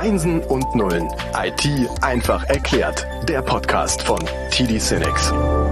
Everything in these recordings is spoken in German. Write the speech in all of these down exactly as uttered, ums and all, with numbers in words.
Einsen und Nullen. I T einfach erklärt. Der Podcast von T D SYNNEX.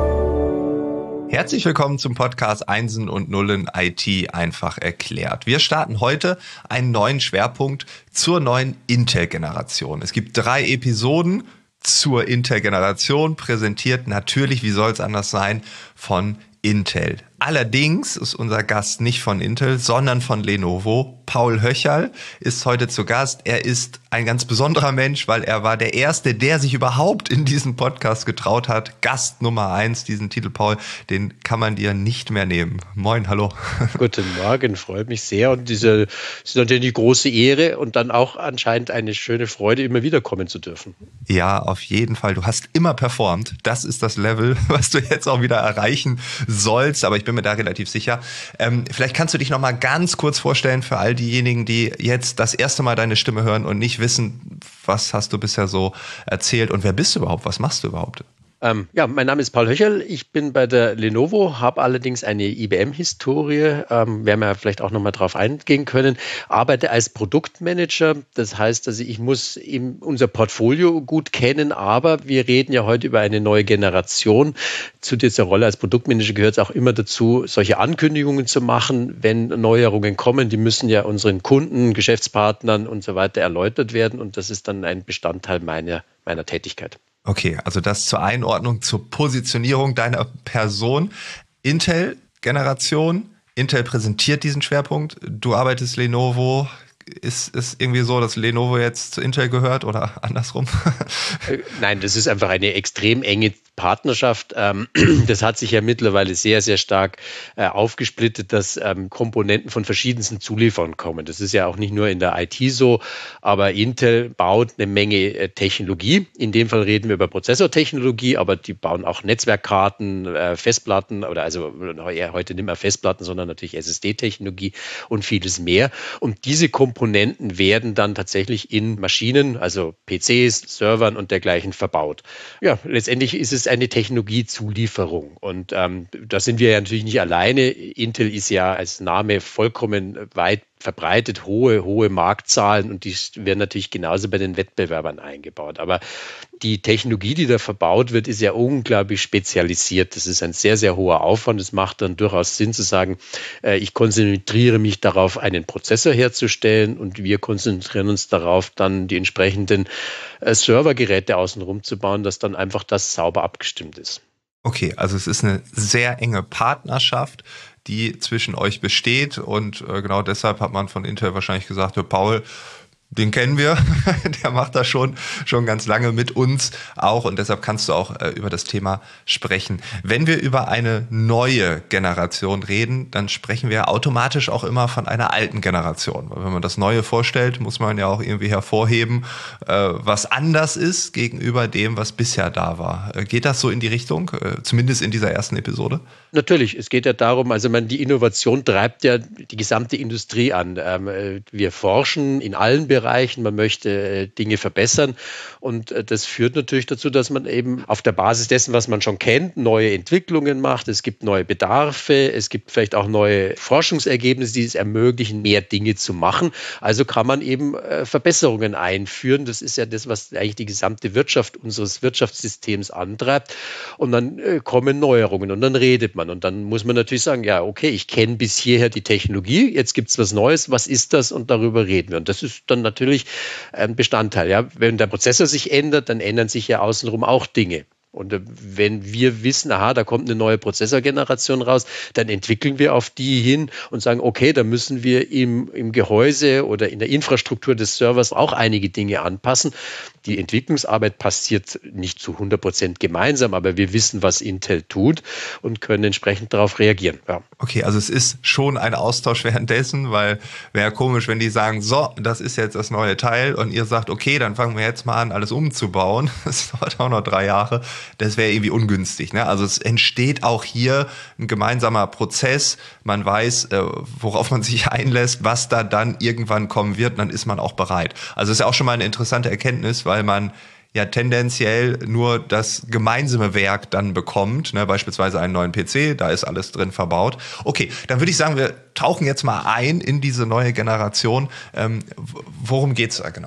Herzlich willkommen zum Podcast Einsen und Nullen I T einfach erklärt. Wir starten heute einen neuen Schwerpunkt zur neuen Intel-Generation. Es gibt drei Episoden zur Intel-Generation, präsentiert natürlich, wie soll es anders sein, von Intel. Allerdings ist unser Gast nicht von Intel, sondern von Lenovo. Paul Höcherl ist heute zu Gast. Er ist ein ganz besonderer Mensch, weil er war der Erste, der sich überhaupt in diesen Podcast getraut hat. Gast Nummer eins, diesen Titel, Paul, den kann man dir nicht mehr nehmen. Moin, hallo. Guten Morgen, freut mich sehr. Und diese ist natürlich eine große Ehre und dann auch anscheinend eine schöne Freude, immer wieder kommen zu dürfen. Ja, auf jeden Fall. Du hast immer performt. Das ist das Level, was du jetzt auch wieder erreichen sollst. Aber ich bin mir da relativ sicher. Ähm, vielleicht kannst du dich noch mal ganz kurz vorstellen für all diejenigen, die jetzt das erste Mal deine Stimme hören und nicht wissen, was hast du bisher so erzählt und wer bist du überhaupt? Was machst du überhaupt? Ähm, ja, mein Name ist Paul Höcherl. Ich bin bei der Lenovo, habe allerdings eine I B M-Historie, ähm, werden wir vielleicht auch noch mal drauf eingehen können, arbeite als Produktmanager. Das heißt, also ich muss eben unser Portfolio gut kennen, aber wir reden ja heute über eine neue Generation. Zu dieser Rolle als Produktmanager gehört es auch immer dazu, solche Ankündigungen zu machen, wenn Neuerungen kommen. Die müssen ja unseren Kunden, Geschäftspartnern und so weiter erläutert werden und das ist dann ein Bestandteil meiner, meiner Tätigkeit. Okay, also das zur Einordnung, zur Positionierung deiner Person. Intel-Generation, Intel präsentiert diesen Schwerpunkt. Du arbeitest Lenovo. Ist es irgendwie so, dass Lenovo jetzt zu Intel gehört oder andersrum? Nein, das ist einfach eine extrem enge Partnerschaft. Das hat sich ja mittlerweile sehr, sehr stark aufgesplittet, dass Komponenten von verschiedensten Zulieferern kommen. Das ist ja auch nicht nur in der I T so, aber Intel baut eine Menge Technologie. In dem Fall reden wir über Prozessortechnologie, aber die bauen auch Netzwerkkarten, Festplatten oder also heute nicht mehr Festplatten, sondern natürlich S S D-Technologie und vieles mehr. Und diese Komponenten Komponenten werden dann tatsächlich in Maschinen, also P Cs, Servern und dergleichen verbaut. Ja, letztendlich ist es eine Technologiezulieferung und ähm, da sind wir ja natürlich nicht alleine. Intel ist ja als Name vollkommen weit verbreitet, hohe, hohe Marktzahlen und die werden natürlich genauso bei den Wettbewerbern eingebaut. Aber die Technologie, die da verbaut wird, ist ja unglaublich spezialisiert. Das ist ein sehr, sehr hoher Aufwand. Es macht dann durchaus Sinn zu sagen, äh, ich konzentriere mich darauf, einen Prozessor herzustellen und wir konzentrieren uns darauf, dann die entsprechenden äh, Servergeräte außenrum zu bauen, dass dann einfach das sauber abgestimmt ist. Okay, also es ist eine sehr enge Partnerschaft, die zwischen euch besteht und äh, genau deshalb hat man von Intel wahrscheinlich gesagt, ja, Paul, den kennen wir, der macht das schon schon ganz lange mit uns auch und deshalb kannst du auch äh, über das Thema sprechen. Wenn wir über eine neue Generation reden, dann sprechen wir automatisch auch immer von einer alten Generation. Weil wenn man das Neue vorstellt, muss man ja auch irgendwie hervorheben, äh, was anders ist gegenüber dem, was bisher da war. Äh, geht das so in die Richtung, äh, zumindest in dieser ersten Episode? Natürlich, es geht ja darum, also man, die Innovation treibt ja die gesamte Industrie an. Ähm, wir forschen in allen Bereichen, man möchte äh, Dinge verbessern und äh, das führt natürlich dazu, dass man eben auf der Basis dessen, was man schon kennt, neue Entwicklungen macht. Es gibt neue Bedarfe, es gibt vielleicht auch neue Forschungsergebnisse, die es ermöglichen, mehr Dinge zu machen. Also kann man eben äh, Verbesserungen einführen. Das ist ja das, was eigentlich die gesamte Wirtschaft unseres Wirtschaftssystems antreibt. Und dann äh, kommen Neuerungen und dann redet man. Und dann muss man natürlich sagen, ja, okay, ich kenne bis hierher die Technologie, jetzt gibt es was Neues, was ist das? Und darüber reden wir. Und das ist dann natürlich ein Bestandteil. Ja? Wenn der Prozessor sich ändert, dann ändern sich ja außenrum auch Dinge. Und wenn wir wissen, aha, da kommt eine neue Prozessorgeneration raus, dann entwickeln wir auf die hin und sagen, okay, da müssen wir im, im Gehäuse oder in der Infrastruktur des Servers auch einige Dinge anpassen. Die Entwicklungsarbeit passiert nicht zu hundert Prozent gemeinsam, aber wir wissen, was Intel tut und können entsprechend darauf reagieren. Ja. Okay, also es ist schon ein Austausch währenddessen, weil wäre ja komisch, wenn die sagen, so, das ist jetzt das neue Teil und ihr sagt, okay, dann fangen wir jetzt mal an, alles umzubauen. Das dauert auch noch drei Jahre. Das wäre irgendwie ungünstig, ne? Also es entsteht auch hier ein gemeinsamer Prozess. Man weiß, äh, worauf man sich einlässt, was da dann irgendwann kommen wird, und dann ist man auch bereit. Also es ist ja auch schon mal eine interessante Erkenntnis, weil man ja tendenziell nur das gemeinsame Werk dann bekommt, ne? Beispielsweise einen neuen P C, da ist alles drin verbaut. Okay, dann würde ich sagen, wir tauchen jetzt mal ein in diese neue Generation. Ähm, worum geht's da genau?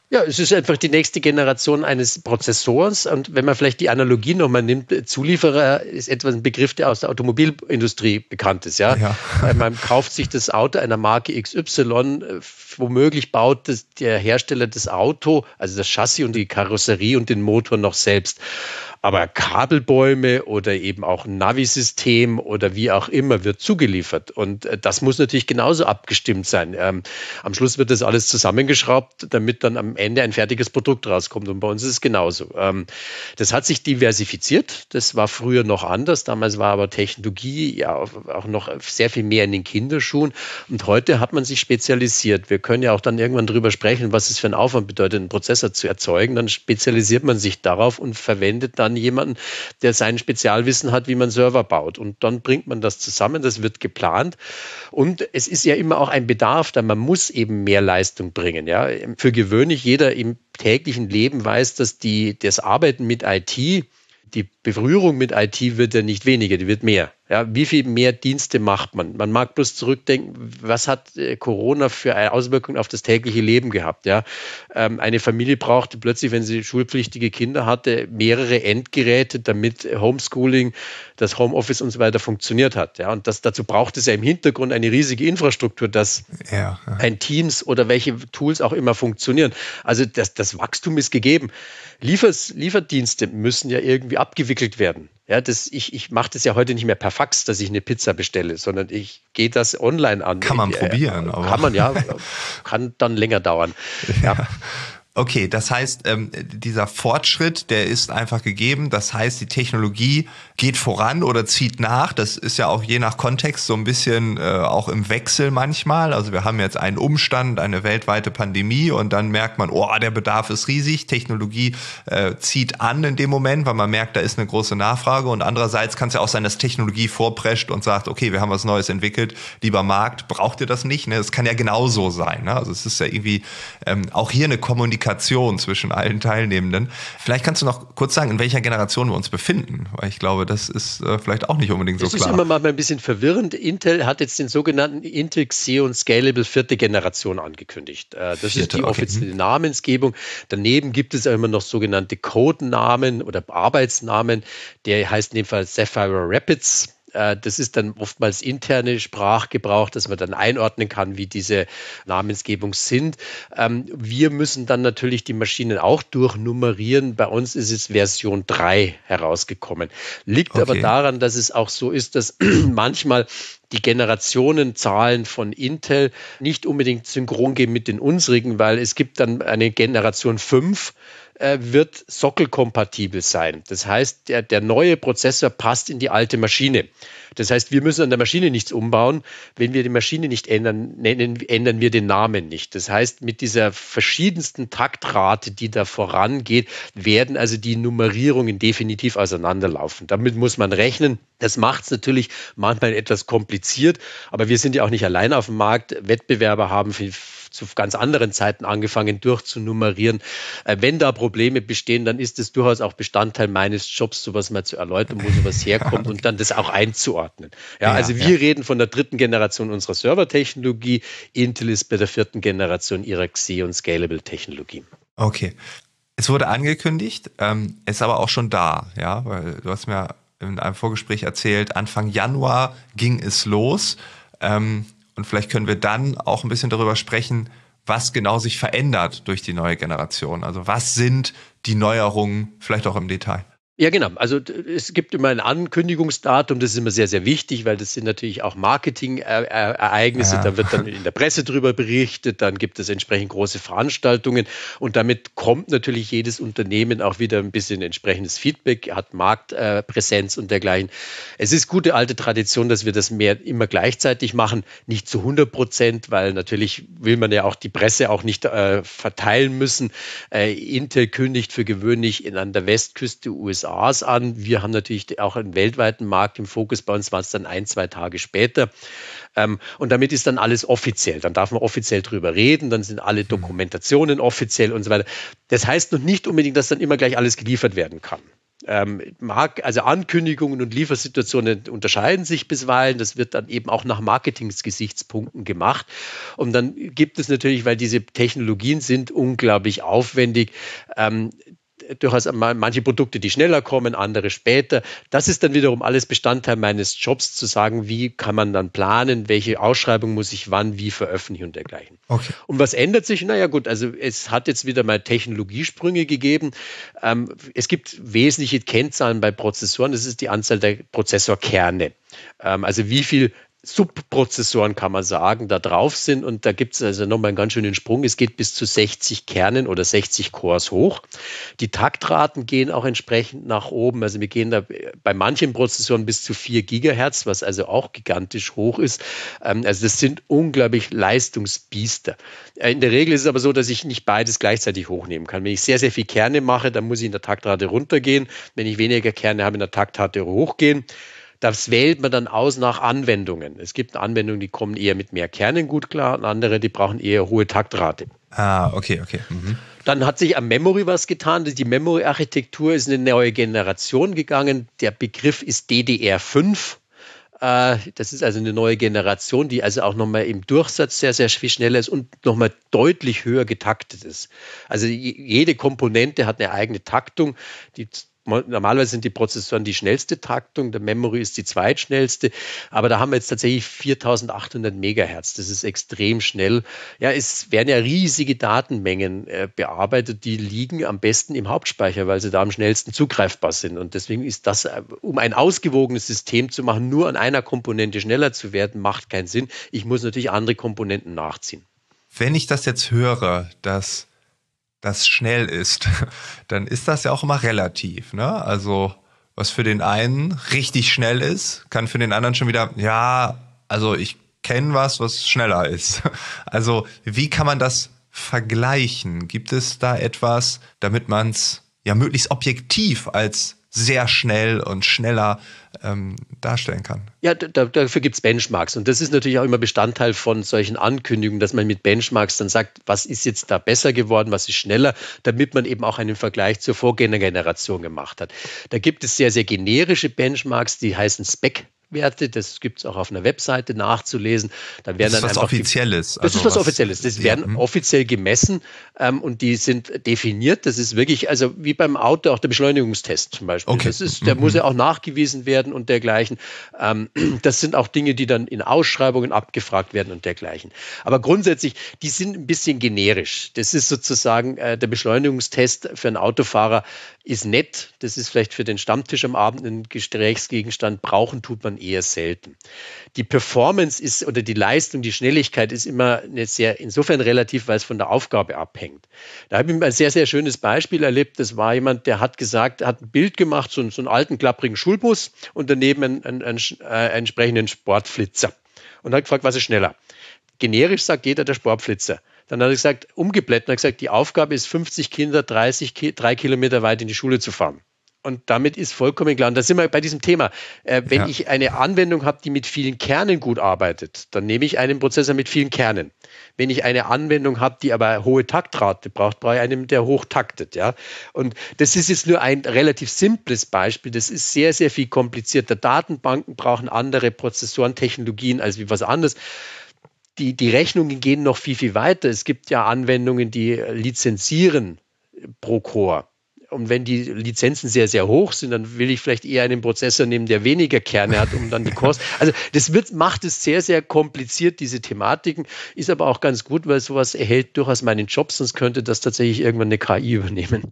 Ja, es ist einfach die nächste Generation eines Prozessors. Und wenn man vielleicht die Analogie nochmal nimmt, Zulieferer ist etwas ein Begriff, der aus der Automobilindustrie bekannt ist. Ja? Ja. Man kauft sich das Auto einer Marke X Y, womöglich baut das, der Hersteller das Auto, also das Chassis und die Karosserie und den Motor noch selbst. Aber Kabelbäume oder eben auch ein Navi-System oder wie auch immer wird zugeliefert. Und das muss natürlich genauso abgestimmt sein. Ähm, am Schluss wird das alles zusammengeschraubt, damit dann am Ende ein fertiges Produkt rauskommt. Und bei uns ist es genauso. Ähm, das hat sich diversifiziert. Das war früher noch anders. Damals war aber Technologie ja auch noch sehr viel mehr in den Kinderschuhen. Und heute hat man sich spezialisiert. Wir können ja auch dann irgendwann drüber sprechen, was es für einen Aufwand bedeutet, einen Prozessor zu erzeugen. Dann spezialisiert man sich darauf und verwendet dann jemanden, der sein Spezialwissen hat, wie man Server baut. Und dann bringt man das zusammen, das wird geplant. Und es ist ja immer auch ein Bedarf, da man muss eben mehr Leistung bringen. Ja. Für gewöhnlich jeder im täglichen Leben weiß, dass die, das Arbeiten mit I T, die Berührung mit I T wird ja nicht weniger, die wird mehr. Ja, wie viel mehr Dienste macht man? Man mag bloß zurückdenken, was hat äh, Corona für eine Auswirkung auf das tägliche Leben gehabt? Ja, ähm, eine Familie brauchte plötzlich, wenn sie schulpflichtige Kinder hatte, mehrere Endgeräte, damit Homeschooling, das Homeoffice und so weiter funktioniert hat. Ja, und das, dazu braucht es ja im Hintergrund eine riesige Infrastruktur, dass ja, ja. ein Teams oder welche Tools auch immer funktionieren. Also das, das Wachstum ist gegeben. Liefers, Lieferdienste müssen ja irgendwie abgewickelt werden. Ja, das, ich, ich mache das ja heute nicht mehr per Fax, dass ich eine Pizza bestelle, sondern ich gehe das online an. Kann man äh, probieren. Aber. Kann man, ja. Kann dann länger dauern. Ja. Ja. Okay, das heißt, ähm, dieser Fortschritt, der ist einfach gegeben. Das heißt, die Technologie geht voran oder zieht nach. Das ist ja auch je nach Kontext so ein bisschen äh, auch im Wechsel manchmal. Also wir haben jetzt einen Umstand, eine weltweite Pandemie und dann merkt man, oh, der Bedarf ist riesig. Technologie äh, zieht an in dem Moment, weil man merkt, da ist eine große Nachfrage. Und andererseits kann es ja auch sein, dass Technologie vorprescht und sagt, okay, wir haben was Neues entwickelt. Lieber Markt, braucht ihr das nicht? Ne? Das kann ja genauso sein. Ne? Also es ist ja irgendwie ähm, auch hier eine Kommunikation zwischen allen Teilnehmenden. Vielleicht kannst du noch kurz sagen, in welcher Generation wir uns befinden, weil ich glaube, das ist äh, vielleicht auch nicht unbedingt so das klar. Das ist immer mal ein bisschen verwirrend. Intel hat jetzt den sogenannten Intel Xeon Scalable vierte Generation angekündigt. Äh, das Vierte, ist die offizielle okay. Namensgebung. Daneben gibt es auch immer noch sogenannte Codenamen oder Arbeitsnamen. Der heißt in dem Fall Sapphire Rapids. Das ist dann oftmals interne Sprachgebrauch, dass man dann einordnen kann, wie diese Namensgebung sind. Wir müssen dann natürlich die Maschinen auch durchnummerieren. Bei uns ist es Version drei herausgekommen. Liegt okay. aber daran, dass es auch so ist, dass manchmal die Generationenzahlen von Intel nicht unbedingt synchron gehen mit den unsrigen, weil es gibt dann eine Generation fünf, wird sockelkompatibel sein. Das heißt, der, der neue Prozessor passt in die alte Maschine. Das heißt, wir müssen an der Maschine nichts umbauen. Wenn wir die Maschine nicht ändern, nennen, ändern wir den Namen nicht. Das heißt, mit dieser verschiedensten Taktrate, die da vorangeht, werden also die Nummerierungen definitiv auseinanderlaufen. Damit muss man rechnen. Das macht es natürlich manchmal etwas kompliziert, aber wir sind ja auch nicht allein auf dem Markt. Wettbewerber haben für zu ganz anderen Zeiten angefangen durchzunummerieren. Äh, wenn da Probleme bestehen, dann ist es durchaus auch Bestandteil meines Jobs, sowas mal zu erläutern, wo sowas herkommt okay. und dann das auch einzuordnen. Ja, ja also wir ja. reden von der dritten Generation unserer Servertechnologie. Intel ist bei der vierten Generation ihrer Xeon Scalable Technologie. Okay. Es wurde angekündigt, ähm, ist aber auch schon da, ja, weil du hast mir in einem Vorgespräch erzählt, Anfang Januar ging es los. Ähm, Und vielleicht können wir dann auch ein bisschen darüber sprechen, was genau sich verändert durch die neue Generation. Also was sind die Neuerungen, vielleicht auch im Detail? Ja, genau. Also es gibt immer ein Ankündigungsdatum, das ist immer sehr, sehr wichtig, weil das sind natürlich auch Marketing-Ereignisse. Ja. Da wird dann in der Presse drüber berichtet, dann gibt es entsprechend große Veranstaltungen und damit kommt natürlich jedes Unternehmen auch wieder ein bisschen entsprechendes Feedback, hat Marktpräsenz und dergleichen. Es ist gute alte Tradition, dass wir das mehr immer gleichzeitig machen, nicht zu hundert Prozent, weil natürlich will man ja auch die Presse auch nicht äh, verteilen müssen. Äh, Intel kündigt für gewöhnlich in, an der Westküste U S A an. Wir haben natürlich auch einen weltweiten Markt im Fokus. Bei uns war es dann ein, zwei Tage später. Und damit ist dann alles offiziell. Dann darf man offiziell drüber reden. Dann sind alle Dokumentationen offiziell und so weiter. Das heißt noch nicht unbedingt, dass dann immer gleich alles geliefert werden kann. Ähm, Mark, also Ankündigungen und Liefersituationen unterscheiden sich bisweilen. Das wird dann eben auch nach Marketing-Gesichtspunkten gemacht. Und dann gibt es natürlich, weil diese Technologien sind unglaublich aufwendig, ähm, durchaus manche Produkte, die schneller kommen, andere später. Das ist dann wiederum alles Bestandteil meines Jobs, zu sagen, wie kann man dann planen, welche Ausschreibung muss ich wann, wie veröffentlichen und dergleichen. Okay. Und was ändert sich? Naja gut, also es hat jetzt wieder mal Technologiesprünge gegeben. Ähm, es gibt wesentliche Kennzahlen bei Prozessoren, das ist die Anzahl der Prozessorkerne. Ähm, also wie viel Subprozessoren, kann man sagen, da drauf sind, und da gibt es also nochmal einen ganz schönen Sprung. Es geht bis zu sechzig Kernen oder sechzig Cores hoch. Die Taktraten gehen auch entsprechend nach oben. Also wir gehen da bei manchen Prozessoren bis zu vier Gigahertz, was also auch gigantisch hoch ist. Also das sind unglaublich Leistungsbiester. In der Regel ist es aber so, dass ich nicht beides gleichzeitig hochnehmen kann. Wenn ich sehr, sehr viel Kerne mache, dann muss ich in der Taktrate runtergehen. Wenn ich weniger Kerne habe, in der Taktrate hochgehen. Das wählt man dann aus nach Anwendungen. Es gibt Anwendungen, die kommen eher mit mehr Kernen gut klar, und andere, die brauchen eher hohe Taktrate. Ah, okay, okay. Mhm. Dann hat sich am Memory was getan. Die Memory-Architektur ist in eine neue Generation gegangen. Der Begriff ist D D R fünf. Das ist also eine neue Generation, die also auch nochmal im Durchsatz sehr, sehr viel schneller ist und nochmal deutlich höher getaktet ist. Also jede Komponente hat eine eigene Taktung. Die Normalerweise sind die Prozessoren die schnellste Taktung, der Memory ist die zweitschnellste, aber da haben wir jetzt tatsächlich viertausendachthundert Megahertz. Das ist extrem schnell. Ja, es werden ja riesige Datenmengen äh, bearbeitet, die liegen am besten im Hauptspeicher, weil sie da am schnellsten zugreifbar sind. Und deswegen ist das, äh, um ein ausgewogenes System zu machen, nur an einer Komponente schneller zu werden, macht keinen Sinn. Ich muss natürlich andere Komponenten nachziehen. Wenn ich das jetzt höre, dass das schnell ist, dann ist das ja auch immer relativ, ne? Also was für den einen richtig schnell ist, kann für den anderen schon wieder, ja, also ich kenne was, was schneller ist. Also wie kann man das vergleichen? Gibt es da etwas, damit man es ja möglichst objektiv als sehr schnell und schneller ähm, darstellen kann? Ja, da, dafür gibt es Benchmarks, und das ist natürlich auch immer Bestandteil von solchen Ankündigungen, dass man mit Benchmarks dann sagt, was ist jetzt da besser geworden, was ist schneller, damit man eben auch einen Vergleich zur Vorgängergeneration gemacht hat. Da gibt es sehr, sehr generische Benchmarks, die heißen Spec Werte, das gibt es auch auf einer Webseite nachzulesen. Da werden das ist dann was Offizielles. Die, das also ist was, was Offizielles. Das ja, werden hm. offiziell gemessen ähm, und die sind definiert. Das ist wirklich, also wie beim Auto auch der Beschleunigungstest zum Beispiel. Okay. Das ist, der mhm. muss ja auch nachgewiesen werden und dergleichen. Ähm, das sind auch Dinge, die dann in Ausschreibungen abgefragt werden und dergleichen. Aber grundsätzlich, die sind ein bisschen generisch. Das ist sozusagen, äh, der Beschleunigungstest für einen Autofahrer ist nett. Das ist vielleicht für den Stammtisch am Abend ein Gesprächsgegenstand. Brauchen tut man eher selten. Die Performance ist, oder die Leistung, die Schnelligkeit ist immer eine sehr, insofern relativ, weil es von der Aufgabe abhängt. Da habe ich ein sehr, sehr schönes Beispiel erlebt. Das war jemand, der hat gesagt, hat ein Bild gemacht, so, so einen alten, klapprigen Schulbus und daneben einen, einen, einen, einen entsprechenden Sportflitzer. Und hat gefragt, was ist schneller? Generisch sagt jeder der Sportflitzer. Dann hat er gesagt, umgeblättert, hat gesagt, die Aufgabe ist, fünfzig Kinder dreißig, drei Kilometer weit in die Schule zu fahren. Und damit ist vollkommen klar, und da sind wir bei diesem Thema, äh, wenn ja. ich eine Anwendung habe, die mit vielen Kernen gut arbeitet, dann nehme ich einen Prozessor mit vielen Kernen. Wenn ich eine Anwendung habe, die aber hohe Taktrate braucht, brauche ich einen, der hoch taktet. Ja? Und das ist jetzt nur ein relativ simples Beispiel. Das ist sehr, sehr viel komplizierter. Datenbanken brauchen andere Prozessorentechnologien als wie was anderes. Die, die Rechnungen gehen noch viel, viel weiter. Es gibt ja Anwendungen, die lizenzieren pro Core. Und wenn die Lizenzen sehr, sehr hoch sind, dann will ich vielleicht eher einen Prozessor nehmen, der weniger Kerne hat, um dann die Kosten. Also das wird, macht es sehr, sehr kompliziert, diese Thematiken. Ist aber auch ganz gut, weil sowas erhält durchaus meinen Job, sonst könnte das tatsächlich irgendwann eine K I übernehmen.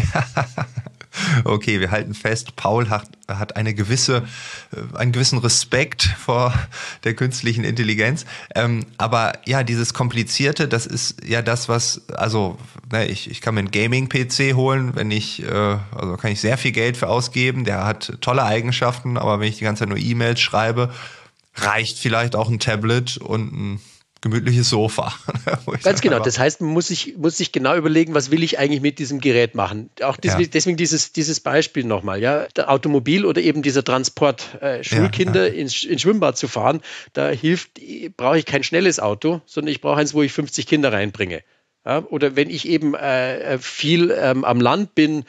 Okay, wir halten fest, Paul hat, hat eine gewisse, einen gewissen Respekt vor der künstlichen Intelligenz. Ähm, aber ja, dieses Komplizierte, das ist ja das, was, also ne, ich, ich kann mir einen Gaming-P C holen, wenn ich, äh, also kann ich sehr viel Geld für ausgeben, der hat tolle Eigenschaften, aber wenn ich die ganze Zeit nur E-Mails schreibe, reicht vielleicht auch ein Tablet und ein gemütliches Sofa. Ganz genau. Das heißt, man muss sich, muss sich genau überlegen, was will ich eigentlich mit diesem Gerät machen. Auch deswegen, ja. deswegen dieses, dieses Beispiel nochmal. Ja? Der Automobil oder eben dieser Transport, äh, Schulkinder ja, ja. ins, ins Schwimmbad zu fahren, da hilft, brauche ich kein schnelles Auto, sondern ich brauche eins, wo ich fünfzig Kinder reinbringe. Ja? Oder wenn ich eben äh, viel ähm, am Land bin,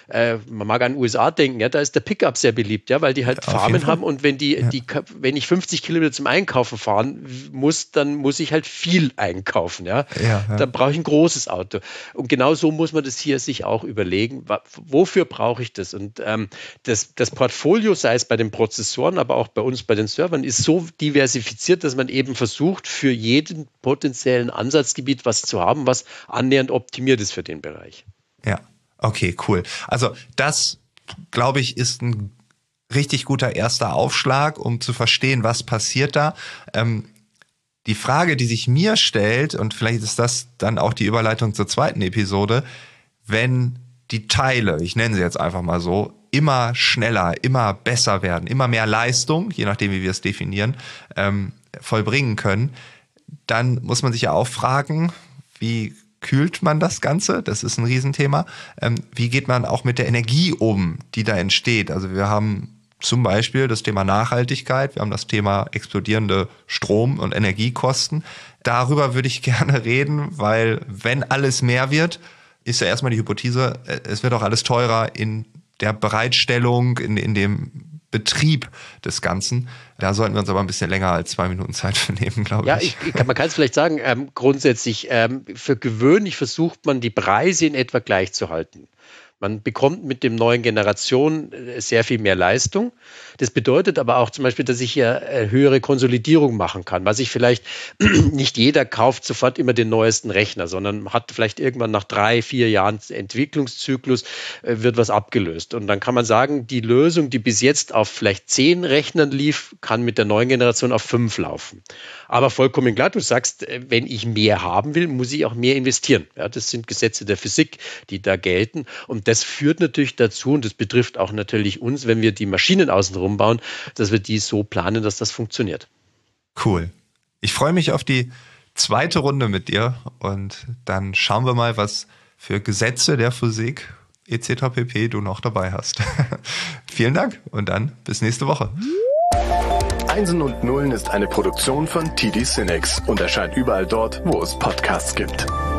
äh, man mag an den U S A denken, ja, da ist der Pickup sehr beliebt, ja, weil die halt Auf Farmen jeden haben Fall. und wenn die, Ja. die, wenn ich fünfzig Kilometer zum Einkaufen fahren muss, dann muss ich halt viel einkaufen, ja. Ja, ja. Dann brauche ich ein großes Auto. Und genau so muss man das hier sich auch überlegen, wa- wofür brauche ich das? Und ähm, das, das Portfolio, sei es bei den Prozessoren, aber auch bei uns bei den Servern, ist so diversifiziert, dass man eben versucht, für jeden potenziellen Ansatzgebiet was zu haben, was annähernd optimiert ist für den Bereich. Ja, okay, cool. Also das, glaube ich, ist ein richtig guter erster Aufschlag, um zu verstehen, was passiert da. Ähm, die Frage, die sich mir stellt, und vielleicht ist das dann auch die Überleitung zur zweiten Episode, wenn die Teile, ich nenne sie jetzt einfach mal so, immer schneller, immer besser werden, immer mehr Leistung, je nachdem, wie wir es definieren, ähm, vollbringen können, dann muss man sich ja auch fragen, wie kühlt man das Ganze? Das ist ein Riesenthema. Ähm, wie geht man auch mit der Energie um, die da entsteht? Also wir haben zum Beispiel das Thema Nachhaltigkeit, wir haben das Thema explodierende Strom- und Energiekosten. Darüber würde ich gerne reden, weil wenn alles mehr wird, ist ja erstmal die Hypothese, es wird auch alles teurer in der Bereitstellung, in, in dem Betrieb des Ganzen. Da sollten wir uns aber ein bisschen länger als zwei Minuten Zeit für nehmen, glaube Ja, ich. ich, ich kann, man kann es vielleicht sagen, ähm, grundsätzlich, ähm, für gewöhnlich versucht man, die Preise in etwa gleich zu halten. Man bekommt mit dem neuen Generation sehr viel mehr Leistung. Das bedeutet aber auch zum Beispiel, dass ich ja höhere Konsolidierung machen kann. Was ich vielleicht, nicht jeder kauft sofort immer den neuesten Rechner, sondern hat vielleicht irgendwann nach drei, vier Jahren Entwicklungszyklus wird was abgelöst. Und dann kann man sagen, die Lösung, die bis jetzt auf vielleicht zehn Rechnern lief, kann mit der neuen Generation auf fünf laufen. Aber vollkommen klar, du sagst, wenn ich mehr haben will, muss ich auch mehr investieren. Ja, das sind Gesetze der Physik, die da gelten. Und das führt natürlich dazu, und das betrifft auch natürlich uns, wenn wir die Maschinen außenrum bauen, dass wir die so planen, dass das funktioniert. Cool. Ich freue mich auf die zweite Runde mit dir und dann schauen wir mal, was für Gesetze der Physik et cetera pp. Du noch dabei hast. Vielen Dank und dann bis nächste Woche. Einsen und Nullen ist eine Produktion von T D SYNNEX und erscheint überall dort, wo es Podcasts gibt.